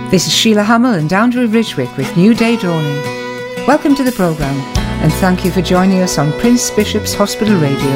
This is Sheila Hamill and Andrew Ridgwick with New Day Dawning. Welcome to the programme and thank you for joining us on Prince Bishop's Hospital Radio.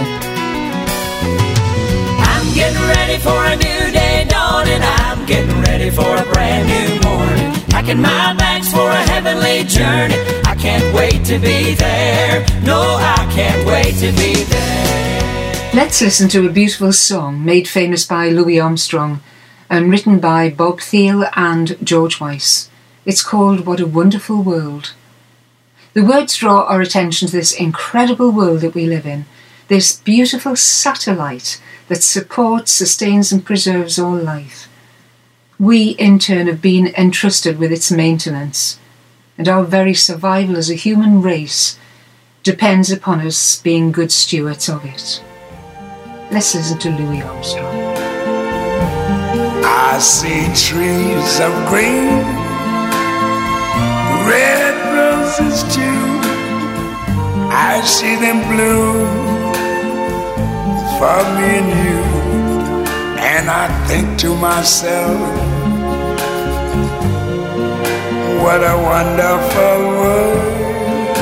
I'm getting ready for a new day dawning. I'm getting ready for a brand new morning. Packing my bags for a heavenly journey. I can't wait to be there. No, I can't wait to be there. Let's listen to a beautiful song made famous by Louis Armstrong and written by Bob Thiele and George Weiss. It's called What a Wonderful World. The words draw our attention to this incredible world that we live in, this beautiful satellite that supports, sustains and preserves all life. We, in turn, have been entrusted with its maintenance, and our very survival as a human race depends upon us being good stewards of it. Let's listen to Louis Armstrong. I see trees of green, red roses too. I see them bloom for me and you. And I think to myself, what a wonderful world.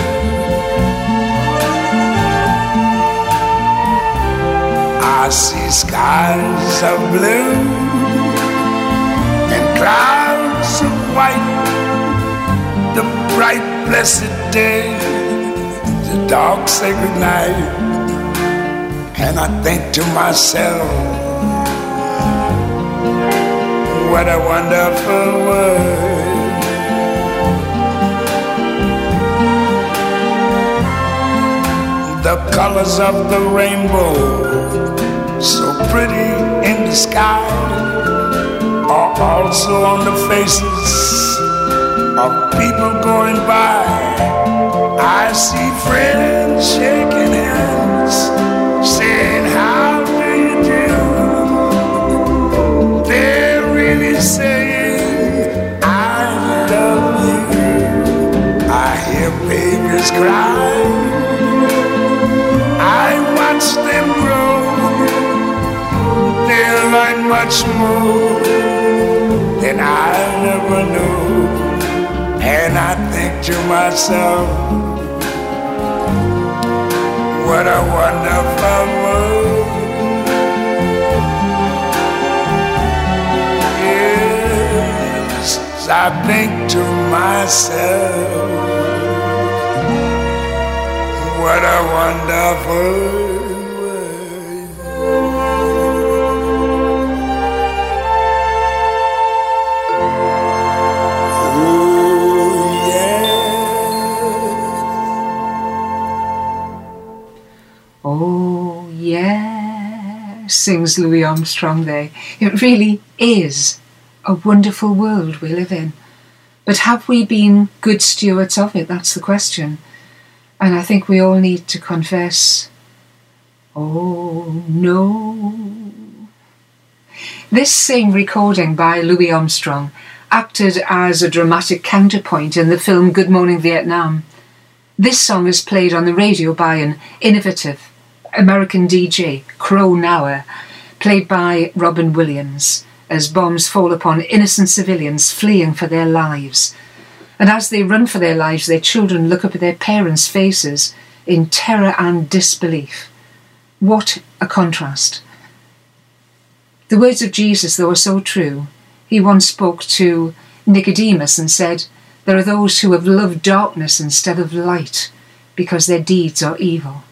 I see skies of blue and clouds of white, the bright blessed day, the dark sacred night. And I think to myself, what a wonderful world. The colors of the rainbow, so pretty in the sky, are also on the faces of people going by. I see friends shaking hands, saying, how do you do? They're really saying, I love you. I hear babies cry, I watch them grow. They'll learn much more than I never knew. And I think to myself, what a wonderful world. Yes, I think to myself, what a wonderful world. Oh, yeah, sings Louis Armstrong there. It really is a wonderful world we live in. But have we been good stewards of it? That's the question. And I think we all need to confess, oh, no. This same recording by Louis Armstrong acted as a dramatic counterpoint in the film Good Morning Vietnam. This song is played on the radio by an innovative American DJ, Crow Nauer, played by Robin Williams, as bombs fall upon innocent civilians fleeing for their lives. And as they run for their lives, their children look up at their parents' faces in terror and disbelief. What a contrast. The words of Jesus, though, are so true. He once spoke to Nicodemus and said, there are those who have loved darkness instead of light because their deeds are evil.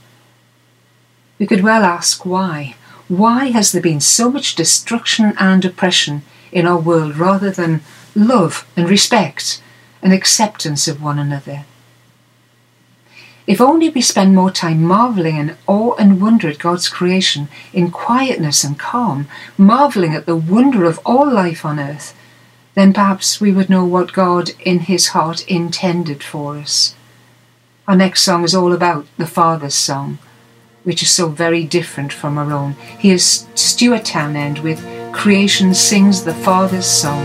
We could well ask why. Why has there been so much destruction and oppression in our world rather than love and respect and acceptance of one another? If only we spend more time marvelling in awe and wonder at God's creation, in quietness and calm, marvelling at the wonder of all life on earth, then perhaps we would know what God in his heart intended for us. Our next song is all about the Father's song, which is so very different from our own. Here's Stuart Townend with Creation Sings the Father's Song.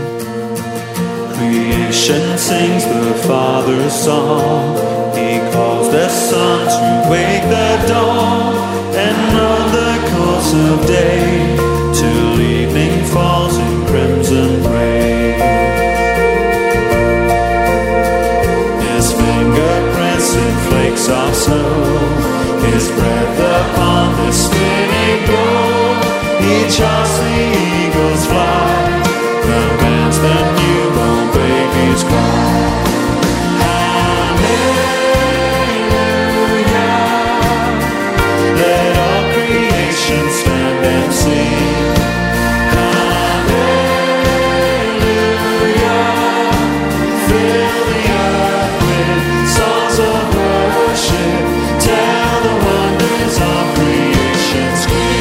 Creation sings the Father's song. He calls the sun to wake the dawn, and on the course of day till evening falls in crimson rain. flakes of snow, His breath upon the spinning globe. He charts the eagle's flight, commands the newborn baby's cry. Stand and sing. Hallelujah. Fill the earth with songs of worship. Tell the wonders of creation's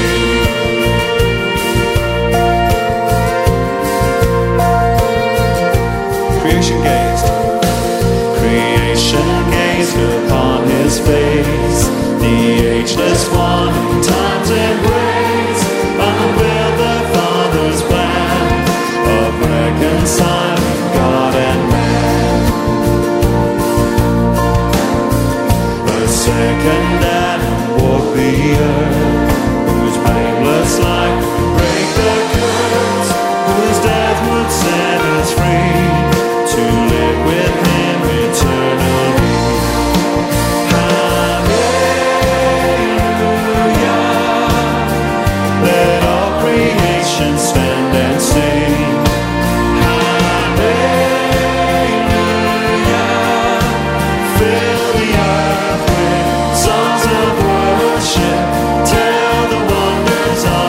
King. Creation gazed upon His face, the ageless one in times and ways, unveiled the Father's plan of reconciling God and man. The second Adam walked the earth, whose blameless life would break the curse, whose death would set us free to live with Him eternally. Stand and sing. Hallelujah. Fill the earth with songs of worship. Tell the wonders of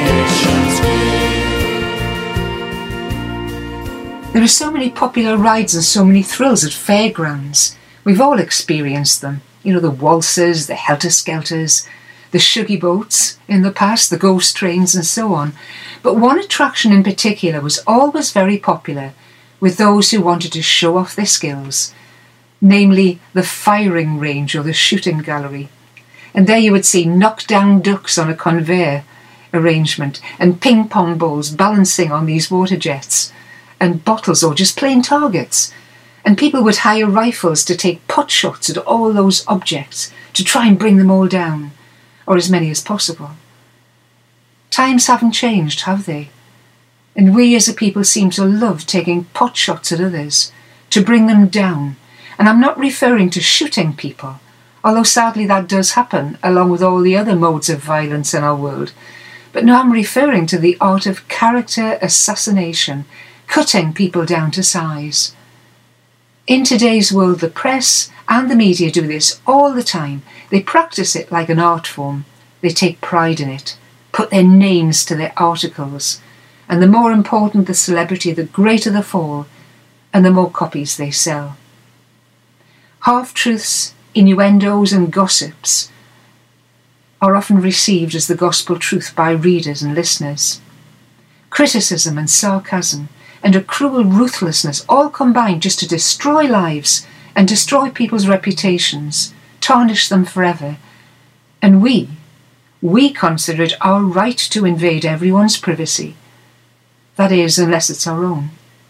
creation's King. There are so many popular rides and so many thrills at fairgrounds. We've all experienced them. You know, the waltzes, the helter-skelters, the shuggy boats in the past, the ghost trains and so on. But one attraction in particular was always very popular with those who wanted to show off their skills, namely the firing range or the shooting gallery. And there you would see knockdown ducks on a conveyor arrangement and ping pong balls balancing on these water jets and bottles or just plain targets. And people would hire rifles to take pot shots at all those objects to try and bring them all down, or as many as possible. Times haven't changed, have they? And we as a people seem to love taking pot shots at others, to bring them down. And I'm not referring to shooting people, although sadly that does happen, along with all the other modes of violence in our world. But no, I'm referring to the art of character assassination, cutting people down to size. In today's world, the press and the media do this all the time. They practice it like an art form. They take pride in it, put their names to their articles, and the more important the celebrity, the greater the fall, and the more copies they sell. Half-truths, innuendos and gossips are often received as the gospel truth by readers and listeners. Criticism and sarcasm and a cruel ruthlessness all combine just to destroy lives and destroy people's reputations, tarnish them forever. And we consider it our right to invade everyone's privacy. That is, unless it's our own.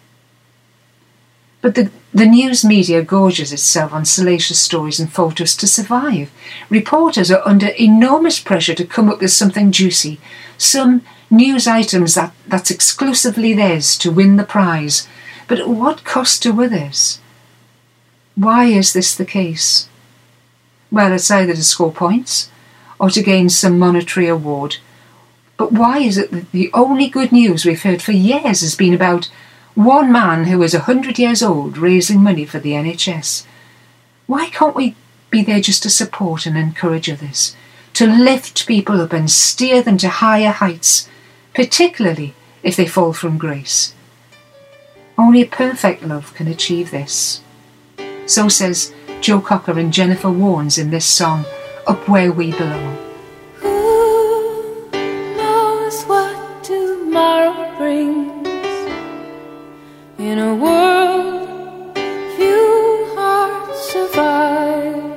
But the news media gorges itself on salacious stories and photos to survive. Reporters are under enormous pressure to come up with something juicy, some news items that's exclusively theirs to win the prize. But at what cost to others? Why is this the case? Well, it's either to score points or to gain some monetary award. But why is it that the only good news we've heard for years has been about one man who is 100 years old raising money for the NHS? Why can't we be there just to support and encourage others, to lift people up and steer them to higher heights, particularly if they fall from grace? Only a perfect love can achieve this. So says Joe Cocker and Jennifer Warnes in this song, Up Where We Belong. Who knows what tomorrow brings? In a world few hearts survive.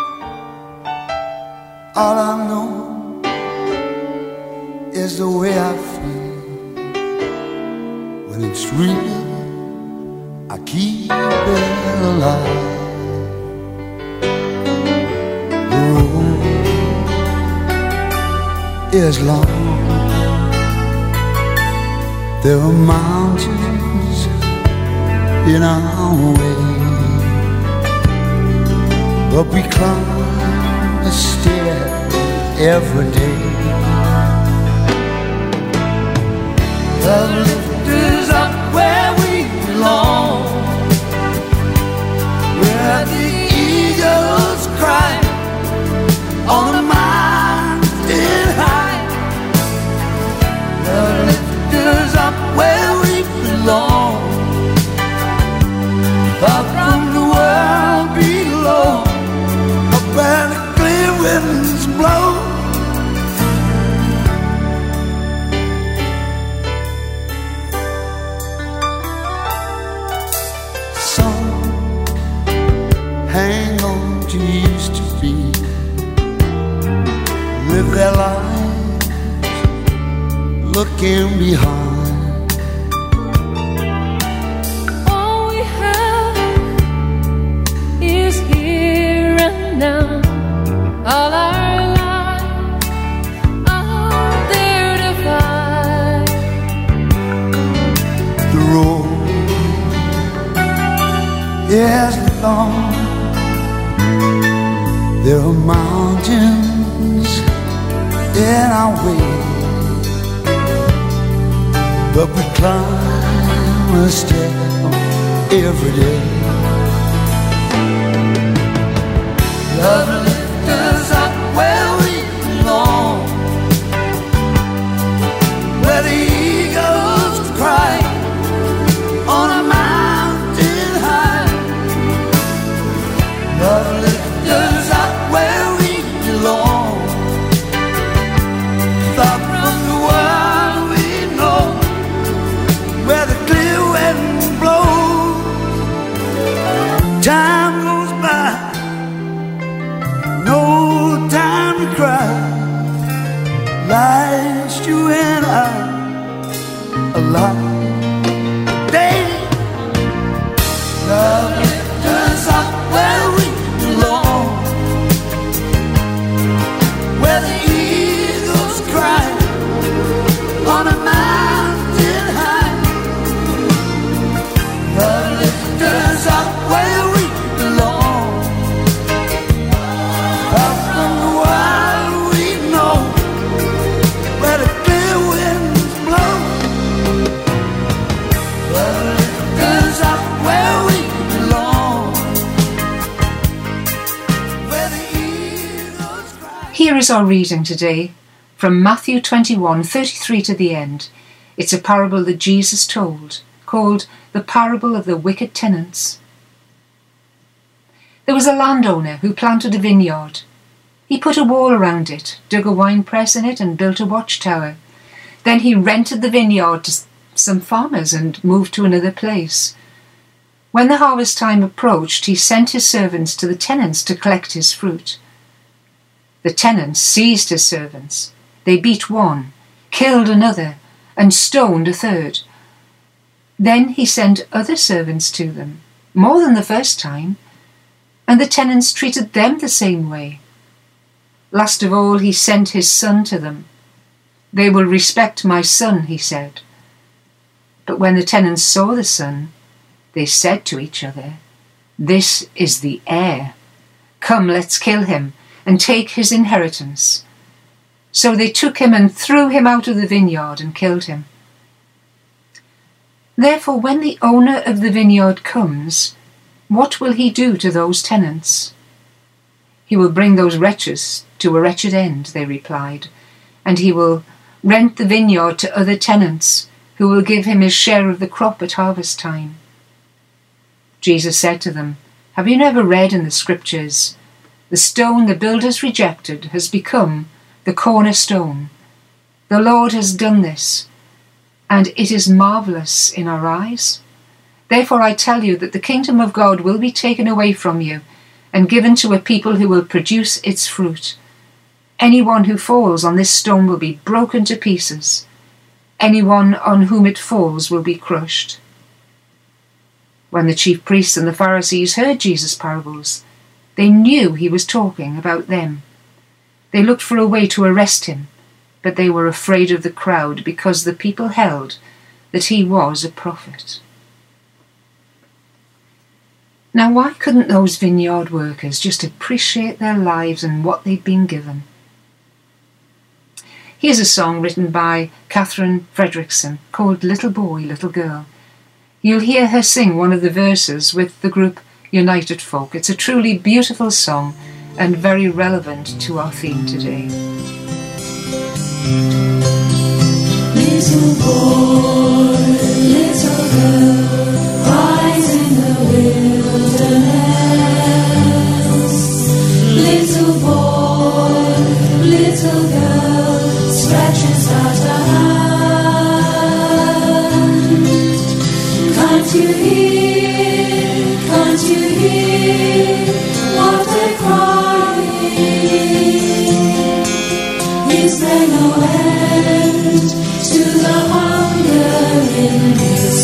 All I know is the way I feel. When it's real, I keep it alive. The road is long. There are mountains in our way, but we climb the stair every day. The lift is up where we belong, where the eagles cry on a mountain high. The lift is up where we belong, far from the world below, up where the clear winds blow. Some hang on to used to be, live their lives looking behind. All we have is here and now. All our lives are there to find. The road is long, there are mountains in our way, but we climb a step every day. Love lifts us up where we belong, where the eagles cry on a mountain high. Love lifts us up where we belong, far from the world we know, where the clear wind blows. Time goes by, no time to cry. Life's you and I alive. Day, love lifts us up where we belong, where the eagles cry on a mountain high. Love lifts us up where we belong, far from the world we know, where the clear winds blow. Love lifts us up where we belong, where the eagles cry. Here is our reading today from Matthew 21:33 to the end. It's a parable that Jesus told, called the parable of the wicked tenants. There was a landowner who planted a vineyard. He put a wall around it, dug a wine press in it, and built a watchtower. Then he rented the vineyard to some farmers and moved to another place. When the harvest time approached, he sent his servants to the tenants to collect his fruit. The tenants seized his servants. They beat one, killed another, and stoned a third. Then he sent other servants to them, more than the first time, and the tenants treated them the same way. Last of all, he sent his son to them. They will respect my son, he said. But when the tenants saw the son, they said to each other, "This is the heir. Come, let's kill him and take his inheritance." So they took him and threw him out of the vineyard and killed him. Therefore, when the owner of the vineyard comes, what will he do to those tenants? He will bring those wretches to a wretched end, they replied, and he will rent the vineyard to other tenants, who will give him his share of the crop at harvest time. Jesus said to them, "Have you never read in the scriptures, the stone the builders rejected has become the cornerstone? The Lord has done this, and it is marvelous in our eyes. Therefore I tell you that the kingdom of God will be taken away from you and given to a people who will produce its fruit. Anyone who falls on this stone will be broken to pieces. Anyone on whom it falls will be crushed." When the chief priests and the Pharisees heard Jesus' parables, they knew he was talking about them. They looked for a way to arrest him, but they were afraid of the crowd because the people held that he was a prophet. Now, why couldn't those vineyard workers just appreciate their lives and what they'd been given? Here's a song written by Catherine Fredrickson called Little Boy, Little Girl. You'll hear her sing one of the verses with the group United Folk. It's a truly beautiful song and very relevant to our theme today. Little boy, little girl, rise in the wilderness. Little boy, little girl, stretches out a hand. Can't you hear what they're crying? Is there no end to the hunger in this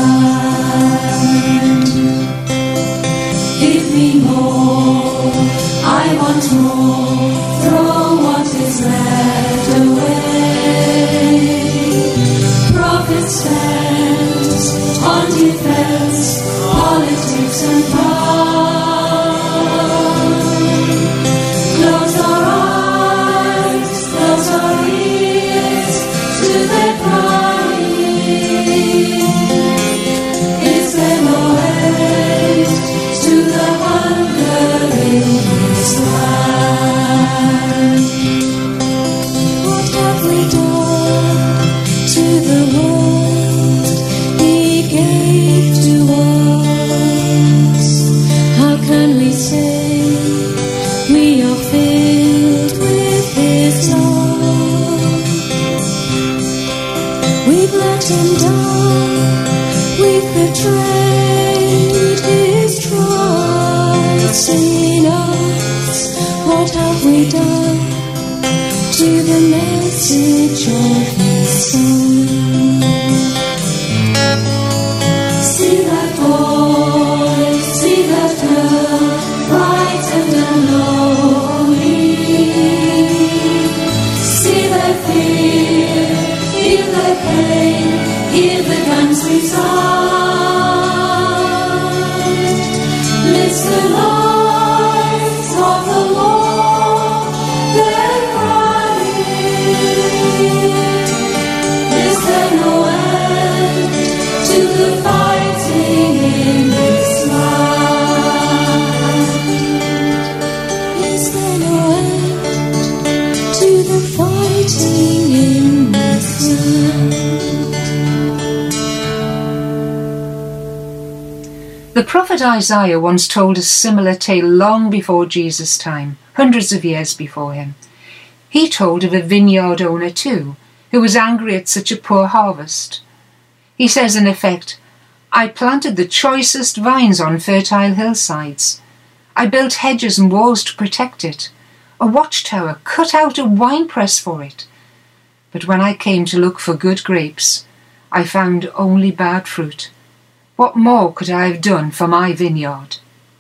land? Give me more, I want more, throw what is left away. Profit spent on defense, politics and power. Close our eyes, close our ears to their crying. Is there no end to the hunger in this land? What have we done to the world He gave to us? How can we say we are filled with His love? We've let Him down, we've betrayed His trust in us. What have we done to the message of His Son? See that boy, see that girl, frightened and lonely. See their fear, feel their pain, hear the guns resound. Miss the lights of the war, they're crying. Is there no end to the fighting in this land? Is there no end to the fighting in this land? The prophet Isaiah once told a similar tale long before Jesus' time, hundreds of years before him. He told of a vineyard owner too, who was angry at such a poor harvest. He says in effect, I planted the choicest vines on fertile hillsides. I built hedges and walls to protect it, a watchtower, cut out a winepress for it. But when I came to look for good grapes, I found only bad fruit. What more could I have done for my vineyard?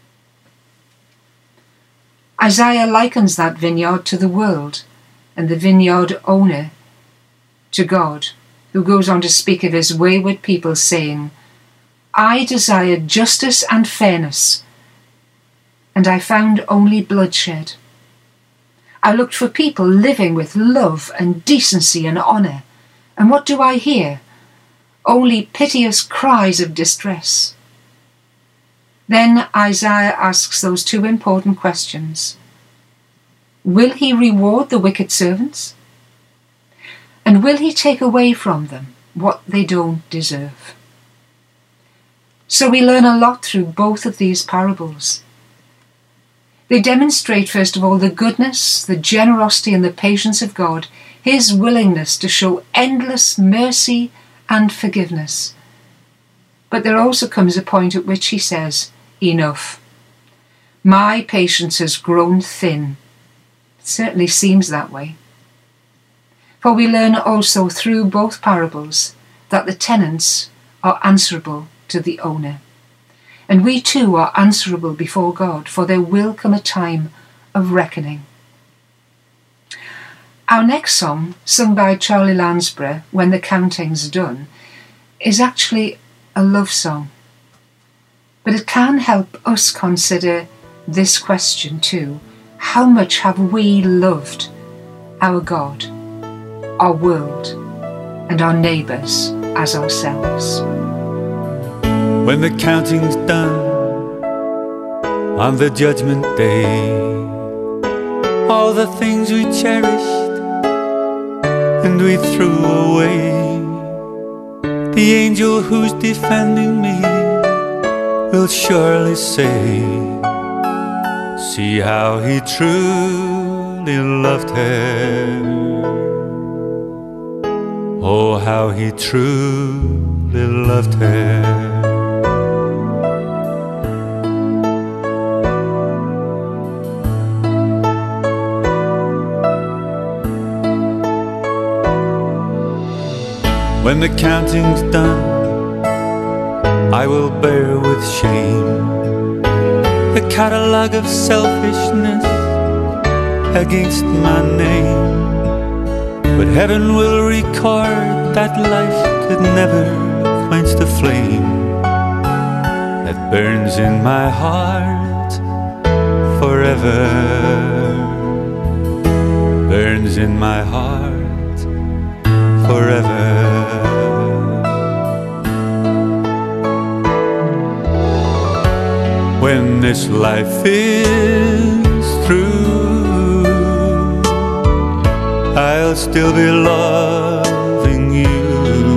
Isaiah likens that vineyard to the world and the vineyard owner to God, who goes on to speak of his wayward people, saying, I desired justice and fairness, and I found only bloodshed. I looked for people living with love and decency and honour, and what do I hear? Only piteous cries of distress. Then Isaiah asks those two important questions. Will He reward the wicked servants? And will He take away from them what they don't deserve? So we learn a lot through both of these parables. They demonstrate, first of all, the goodness, the generosity and the patience of God, His willingness to show endless mercy and forgiveness. But there also comes a point at which He says, enough. My patience has grown thin. It certainly seems that way. For we learn also through both parables that the tenants are answerable to the owner. And we too are answerable before God, for there will come a time of reckoning. Our next song, sung by Charlie Lansbury, When the Counting's Done, is actually a love song. But it can help us consider this question too. How much have we loved our God, our world, and our neighbours as ourselves? When the counting's done on the judgment day, all the things we cherished and we threw away, the angel who's defending me will surely say, see how he truly loved her. Oh, how he truly loved her. When the counting's done, I will bear with shame the catalogue of selfishness against my name. But heaven will record that life could never quench the flame that burns in my heart forever. Burns in my heart forever. When this life is through, I'll still be loving you.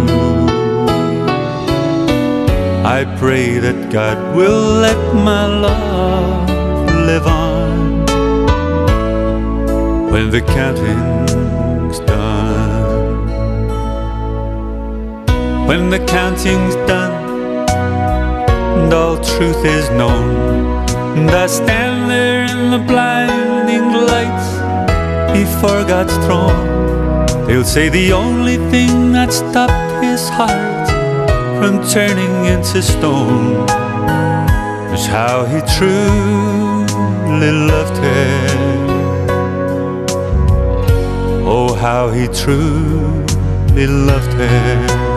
I pray that God will let my love live on when the counting's done. When the counting's done and all truth is known, and I stand there in the blinding lights before God's throne, they'll say the only thing that stopped his heart from turning into stone was how he truly loved her. Oh, how he truly loved her.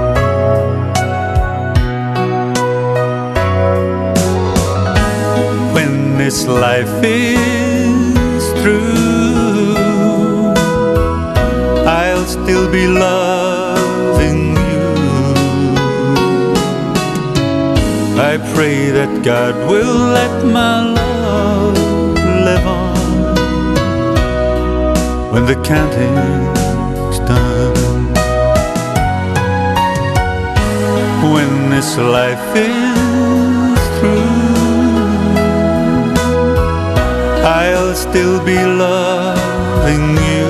This life is through, I'll still be loving you. I pray that God will let my love live on when the counting's done. When this life is through, I'll still be loving you.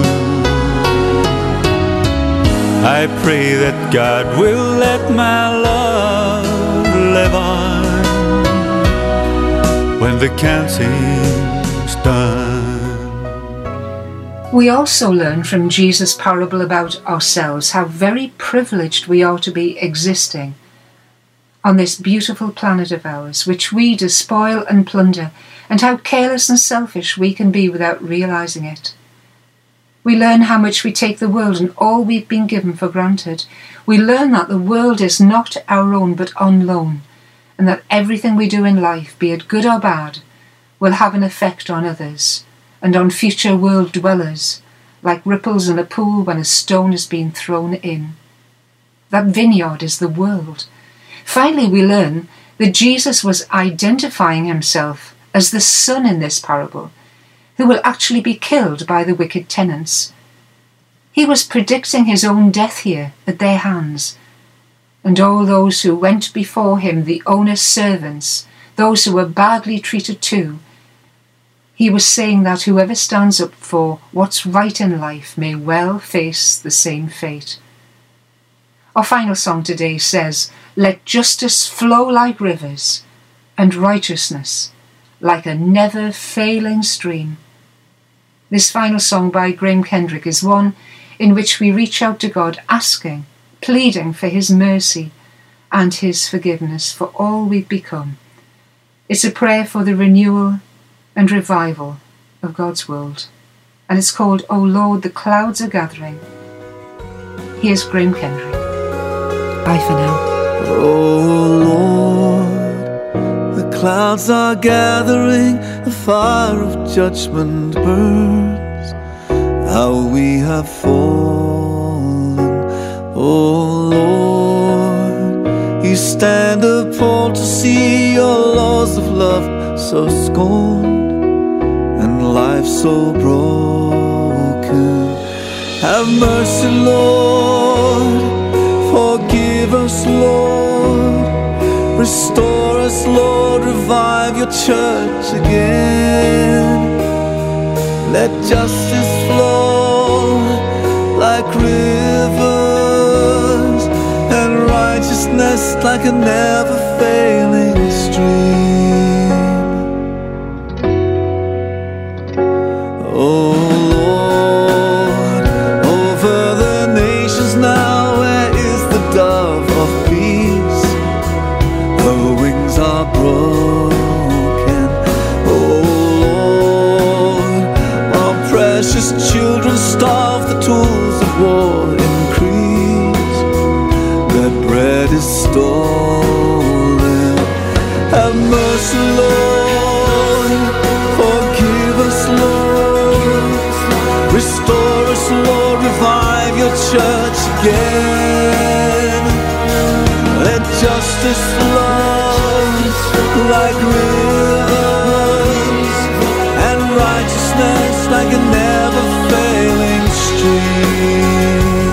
I pray that God will let my love live on when the counting's done. We also learn from Jesus' parable about ourselves how very privileged we are to be existing on this beautiful planet of ours, which we despoil and plunder, and how careless and selfish we can be without realising it. We learn how much we take the world and all we've been given for granted. We learn that the world is not our own but on loan, and that everything we do in life, be it good or bad, will have an effect on others and on future world dwellers, like ripples in a pool when a stone has been thrown in. That vineyard is the world. Finally, we learn that Jesus was identifying himself as the son in this parable, who will actually be killed by the wicked tenants. He was predicting his own death here at their hands, and all those who went before him, the owner's servants, those who were badly treated too. He was saying that whoever stands up for what's right in life may well face the same fate. Our final song today says, "Let justice flow like rivers, and righteousness like a never-failing stream." This final song by Graham Kendrick is one in which we reach out to God, asking, pleading for his mercy and his forgiveness for all we've become. It's a prayer for the renewal and revival of God's world, and it's called, "O Lord, the clouds are gathering." Here's Graham Kendrick. Bye for now. Oh Lord, clouds are gathering, the fire of judgment burns. How we have fallen, oh Lord. You stand appalled to see your laws of love so scorned and life so broken. Have mercy, Lord, forgive us, Lord. Restore us, Lord, revive your church again. Let justice flow like rivers, and righteousness like a never-failing stream. Oh Lord, over the nations now, where is the dove of peace? Her wings are broken. Oh Lord, while precious children starve, the tools of war increase. Their bread is stolen. Have mercy, Lord, forgive us, Lord. Restore us, Lord, revive your church again. Let justice flow like rivers, and righteousness like a never-failing stream.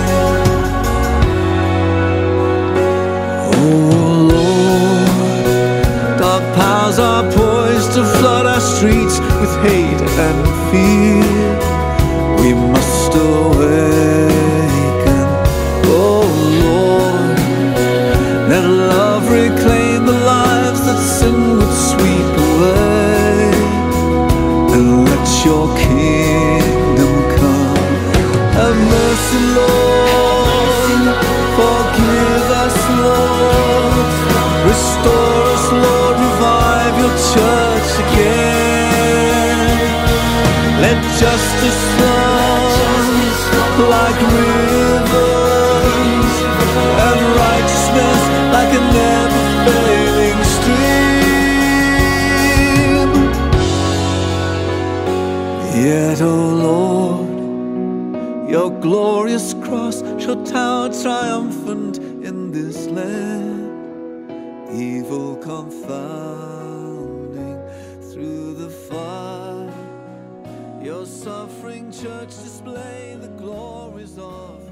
Oh Lord, dark powers are poised to flood our streets with hate and fear. We must awaken, oh Lord. Let love reclaim the lives that sin would sweep away, and let your kingdom come. Have mercy, Lord, forgive us, Lord. Restore us, Lord, revive your church again. Let justice flow like rivers, and righteousness like a never-failing stream. Yet, oh Lord, your glorious cross shall tower triumphant in this land, evil confounding through the fire. Your suffering church display the glories of